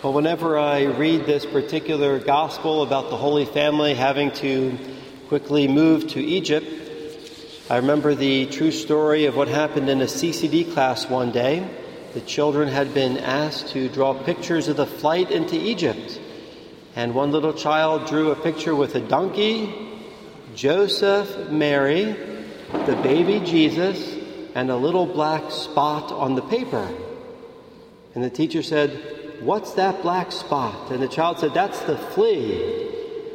Well, whenever I read this particular gospel about the Holy Family having to quickly move to Egypt, I remember the true story of what happened in a CCD class one day. The children had been asked to draw pictures of the flight into Egypt. And one little child drew a picture with a donkey, Joseph, Mary, the baby Jesus, and a little black spot on the paper. And the teacher said, "What's that black spot?" And the child said, "That's the flea."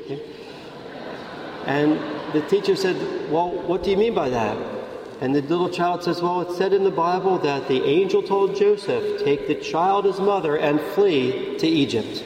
And the teacher said, "Well, what do you mean by that?" And the little child says, "Well, it said in the Bible that the angel told Joseph, 'Take the child, his mother, and flee to Egypt.'"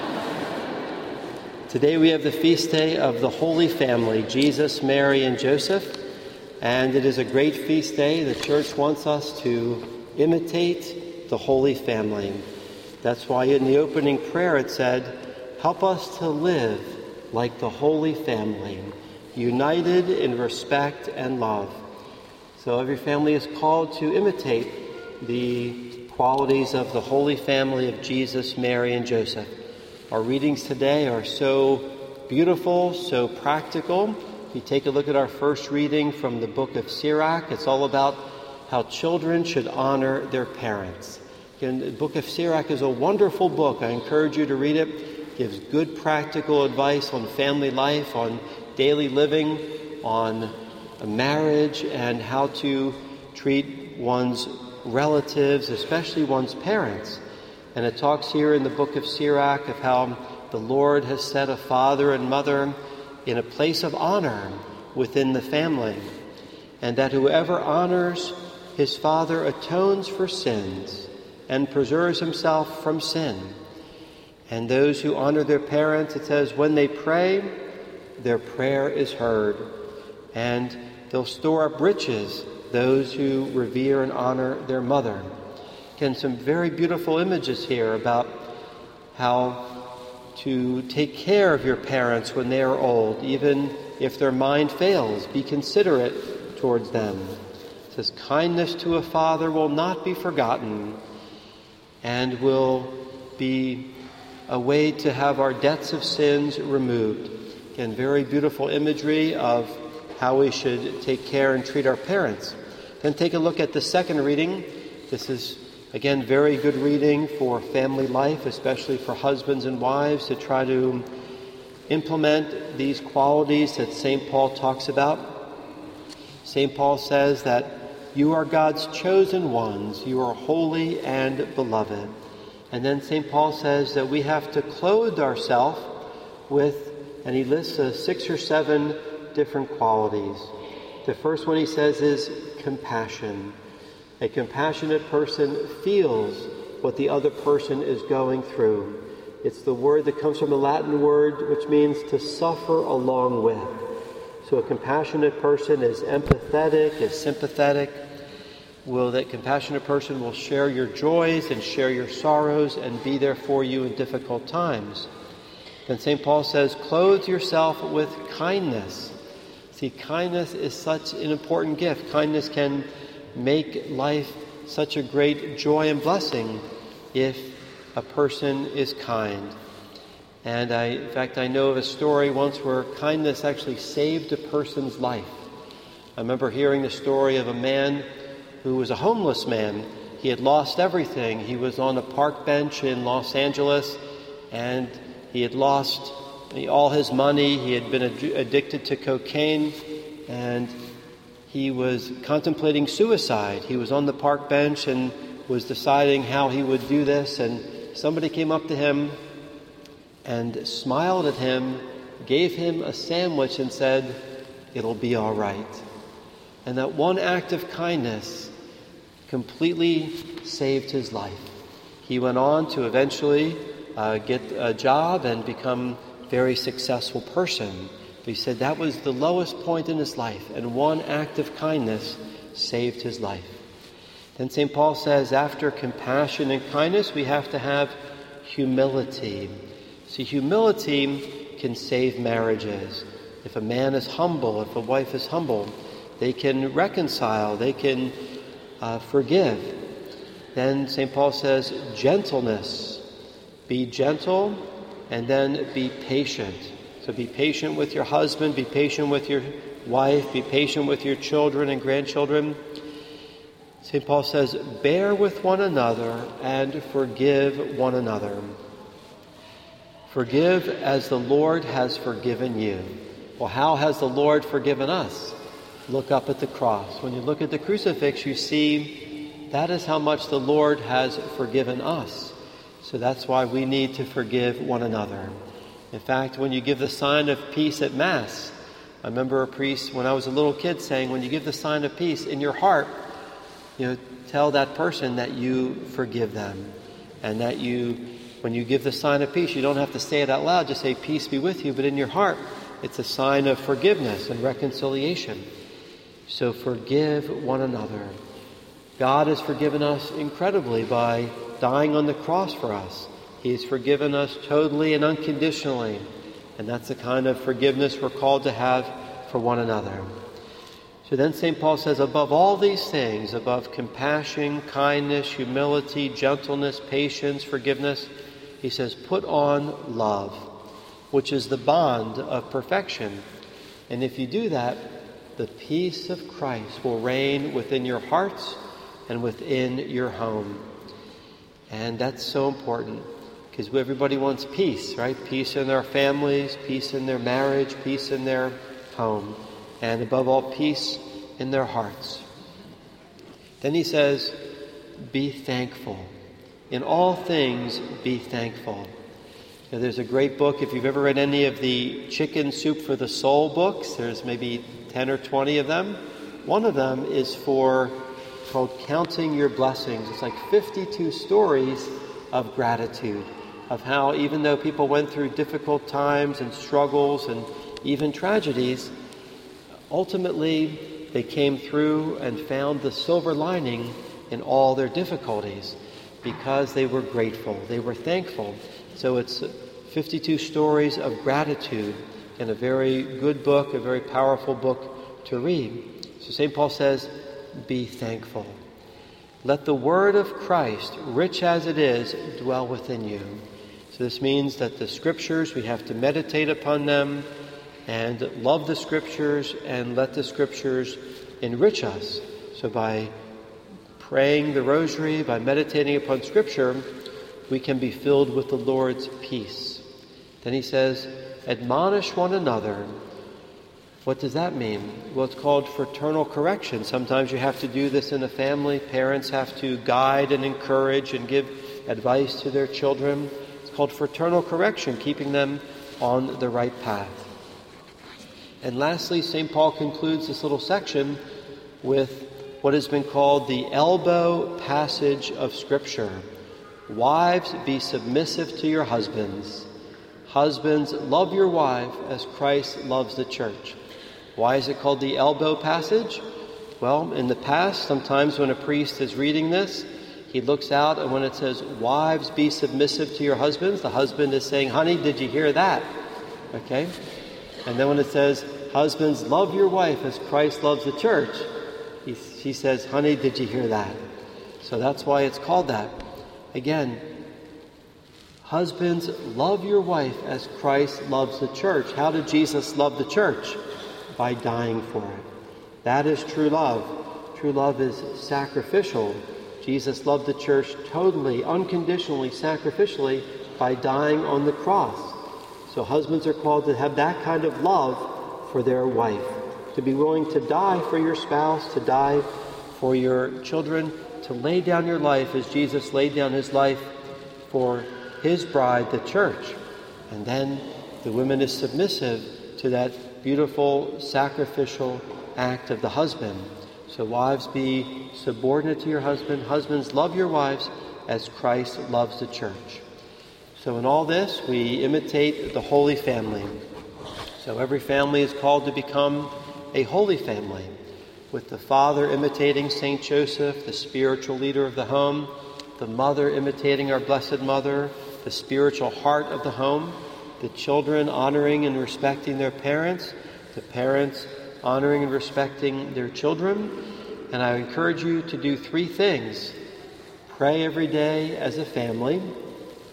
Today we have the feast day of the Holy Family, Jesus, Mary, and Joseph. And it is a great feast day. The Church wants us to imitate the Holy Family. That's why in the opening prayer it said, "Help us to live like the Holy Family, united in respect and love." So every family is called to imitate the qualities of the Holy Family of Jesus, Mary, and Joseph. Our readings today are so beautiful, so practical. If you take a look at our first reading from the book of Sirach, it's all about how children should honor their parents. Again, the book of Sirach is a wonderful book. I encourage you to read it. It gives good practical advice on family life, on daily living, on marriage, and how to treat one's relatives, especially one's parents. And it talks here in the book of Sirach of how the Lord has set a father and mother in a place of honor within the family, and that whoever honors his father atones for sins and preserves himself from sin. And those who honor their parents, it says, when they pray, their prayer is heard, and they'll store up riches, those who revere and honor their mother. Again, some very beautiful images here about how to take care of your parents when they are old, even if their mind fails. Be considerate towards them. It says, kindness to a father will not be forgotten and will be a way to have our debts of sins removed. Again, very beautiful imagery of how we should take care and treat our parents. Then take a look at the second reading. This is, again, very good reading for family life, especially for husbands and wives, to try to implement these qualities that St. Paul talks about. St. Paul says that you are God's chosen ones, you are holy and beloved. And then St. Paul says that we have to clothe ourselves with, and he lists 6 or 7 different qualities. The first one he says is compassion. A compassionate person feels what the other person is going through. It's the word that comes from a Latin word which means to suffer along with. So a compassionate person is empathetic, is sympathetic. That compassionate person will share your joys and share your sorrows and be there for you in difficult times. Then St. Paul says, clothe yourself with kindness. See, kindness is such an important gift. Kindness can make life such a great joy and blessing if a person is kind. And in fact, I know of a story once where kindness actually saved a person's life. I remember hearing the story of a man who was a homeless man. He had lost everything. He was on a park bench in Los Angeles, and he had lost all his money. He had been addicted to cocaine, and he was contemplating suicide. He was on the park bench and was deciding how he would do this, and somebody came up to him and smiled at him, gave him a sandwich and said, "It'll be all right." And that one act of kindness completely saved his life. He went on to eventually get a job and become a very successful person. But he said that was the lowest point in his life, and one act of kindness saved his life. Then St. Paul says after compassion and kindness, we have to have humility. See, humility can save marriages. If a man is humble, if a wife is humble, they can reconcile, they can forgive. Then St. Paul says gentleness. Be gentle, and then be patient. So be patient with your husband, be patient with your wife, be patient with your children and grandchildren. St. Paul says, bear with one another and forgive one another. Forgive as the Lord has forgiven you. Well, how has the Lord forgiven us? Look up at the cross. When you look at the crucifix, you see that is how much the Lord has forgiven us. So that's why we need to forgive one another. In fact, when you give the sign of peace at Mass, I remember a priest when I was a little kid saying, when you give the sign of peace in your heart, tell that person that you forgive them. And that when you give the sign of peace, you don't have to say it out loud, just say, peace be with you. But in your heart, it's a sign of forgiveness and reconciliation. So forgive one another. God has forgiven us incredibly by dying on the cross for us. He's forgiven us totally and unconditionally. And that's the kind of forgiveness we're called to have for one another. So then St. Paul says, above all these things, above compassion, kindness, humility, gentleness, patience, forgiveness, he says, put on love, which is the bond of perfection. And if you do that, the peace of Christ will reign within your hearts and within your home. And that's so important because everybody wants peace, right? Peace in their families, peace in their marriage, peace in their home, and above all, peace in their hearts. Then he says, be thankful. In all things, be thankful. Now, there's a great book, if you've ever read any of the Chicken Soup for the Soul books, there's maybe 10 or 20 of them. One of them is called Counting Your Blessings. It's like 52 stories of gratitude, of how even though people went through difficult times and struggles and even tragedies, ultimately they came through and found the silver lining in all their difficulties because they were grateful, they were thankful. So it's 52 stories of gratitude and a very good book, a very powerful book to read. So St. Paul says, be thankful. Let the word of Christ, rich as it is, dwell within you. So this means that the scriptures, we have to meditate upon them and love the scriptures and let the scriptures enrich us. So by praying the rosary, by meditating upon scripture, we can be filled with the Lord's peace. Then he says, admonish one another. What does that mean? Well, it's called fraternal correction. Sometimes you have to do this in a family. Parents have to guide and encourage and give advice to their children. It's called fraternal correction, keeping them on the right path. And lastly, St. Paul concludes this little section with what has been called the elbow passage of Scripture. Wives, be submissive to your husbands. Husbands, love your wife as Christ loves the church. Why is it called the elbow passage? Well, in the past, sometimes when a priest is reading this, he looks out and when it says, wives, be submissive to your husbands, the husband is saying, honey, did you hear that? Okay? And then when it says, husbands, love your wife as Christ loves the church, he says, honey, did you hear that? So that's why it's called that. Again, husbands, love your wife as Christ loves the church. How did Jesus love the church? By dying for it. That is true love. True love is sacrificial. Jesus loved the church totally, unconditionally, sacrificially by dying on the cross. So husbands are called to have that kind of love for their wife, to be willing to die for your spouse, to die for your children, to lay down your life as Jesus laid down his life for his bride, the church. And then the woman is submissive to that beautiful sacrificial act of the husband. So wives, be subordinate to your husband. Husbands, love your wives as Christ loves the church. So in all this, we imitate the Holy Family. So every family is called to become a holy family, with the father imitating St. Joseph, the spiritual leader of the home, the mother imitating our Blessed Mother, the spiritual heart of the home, the children honoring and respecting their parents, the parents honoring and respecting their children. And I encourage you to do 3 things. Pray every day as a family,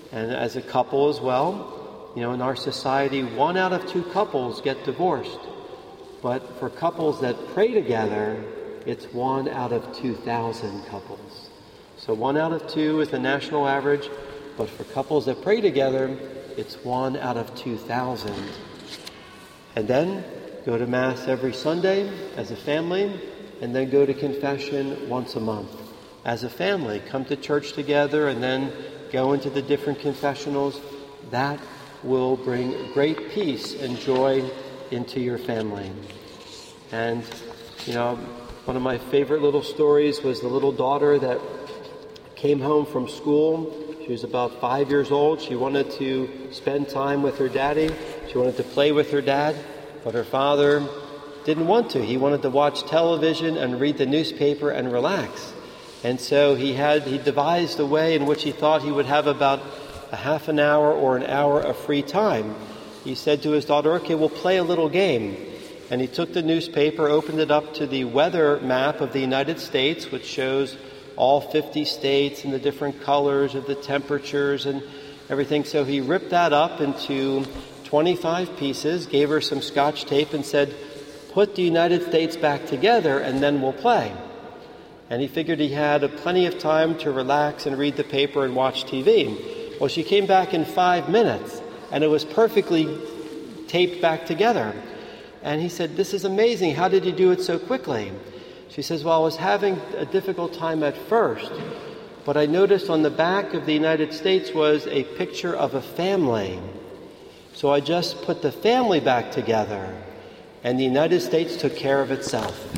And as a couple as well, in our society, 1 out of 2 couples get divorced. But for couples that pray together, it's 1 out of 2,000 couples. So 1 out of 2 is the national average, but for couples that pray together, it's 1 out of 2,000. And then go to Mass every Sunday as a family, and then go to confession once a month. As a family, come to church together and then go into the different confessionals. That will bring great peace and joy into your family. And, one of my favorite little stories was the little daughter that came home from school. She was about 5 years old. She wanted to spend time with her daddy. She wanted to play with her dad, but her father didn't want to. He wanted to watch television and read the newspaper and relax. And so he devised a way in which he thought he would have about a half an hour or an hour of free time. He said to his daughter, okay, we'll play a little game. And he took the newspaper, opened it up to the weather map of the United States, which shows all 50 states and the different colors of the temperatures and everything. So he ripped that up into 25 pieces, gave her some Scotch tape and said, put the United States back together and then we'll play. And he figured he had plenty of time to relax and read the paper and watch TV. Well, she came back in 5 minutes, and it was perfectly taped back together. And he said, this is amazing. How did you do it so quickly? She says, well, I was having a difficult time at first, but I noticed on the back of the United States was a picture of a family. So I just put the family back together, and the United States took care of itself.